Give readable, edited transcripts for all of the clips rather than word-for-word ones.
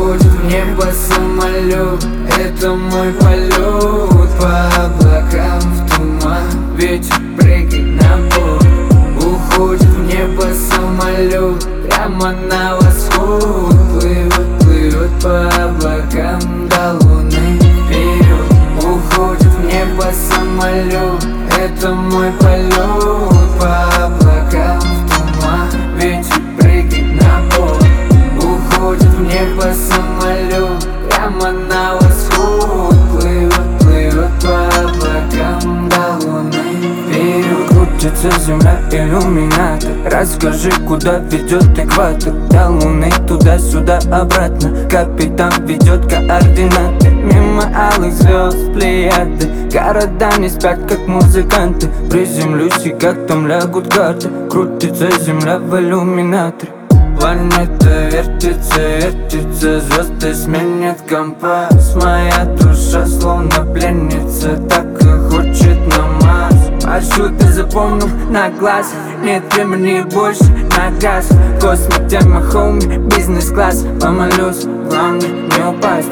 Уходит в небо самолет, это мой полет. По облакам в туман, ветер прыгает на борт. Уходит в небо самолет, прямо на восход. Плывет, плывет по облакам до луны вперед. Уходит в небо самолет, это мой полет. По облакам в туман, ветер прыгает на борт. Уходит в небо самолет, прямо на восход. Плывет, плывет по облакам до луны вперед. Крутится земля, иллюминатор. Расскажи, куда ведет экватор. До луны туда-сюда обратно. Капитан ведет координаты. Мимо алых звезд, плеяды. Города не спят, как музыканты. Приземлюсь и как там лягут карты. Крутится земля в иллюминаторе. Планета вертится, вертится, звезды сменят компас. Моя душа словно пленница, так и хочет на Марс. Маршруты запомнил на глаз, нет времени больше на газ. Космик, тема, хоуми, бизнес-класс. Помолюсь, главное не упасть.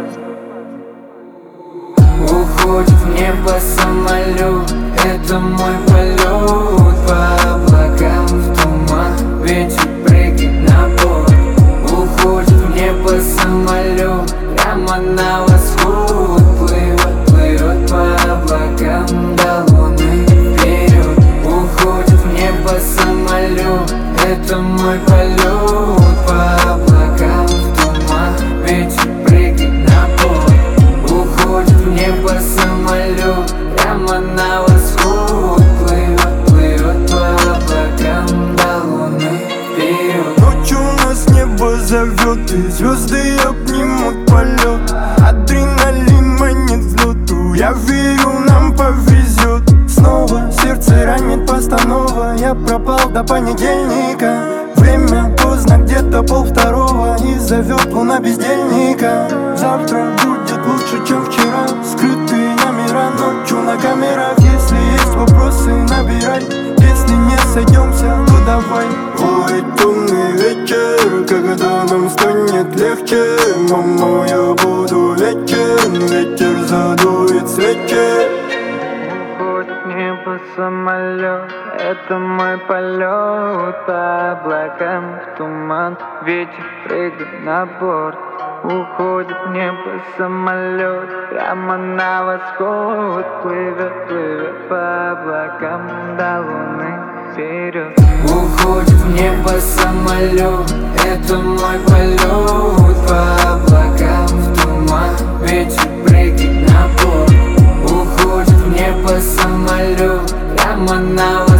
Уходит в небо самолет, это мой полет. По облакам в туман, ветер прыгает на борт. Уходит в небо самолет, прямо на восход. Плывет, плывет по облакам до луны вперед. Уходит в небо самолет, это мой полет. По облакам в туман, ветер прыгает на борт. Уходит в небо самолет, прямо на восход. Плывет, плывет по облакам до луны вперед. Ночью нас небо зовет, и звезды обнимут полет. Адреналин манит взлету, я верю, нам повезет. Снова сердце ранит постанова, я пропал до понедельника. Время поздно, где-то 1:30, и зовет луна бездельника. Завтра будет лучше, чем вчера. Скрытые номера ночью на камерах. Если есть вопросы, набирай. Если не сойдемся, то давай. Ой, темный вечер, когда нам станет легче. Мама, я буду вечен, ветер задует свечи. Уходит в небо самолет, это мой полет. По облакам в туман, ветер прыгает на борт. Уходит в небо самолет, прямо на восход. Плывет, плывет по облакам до луны вперед. Уходит в небо самолет, это мой полет. По облакам в туман, ветер прыгает на борт. Уходит в небо самолет, прямо на восход.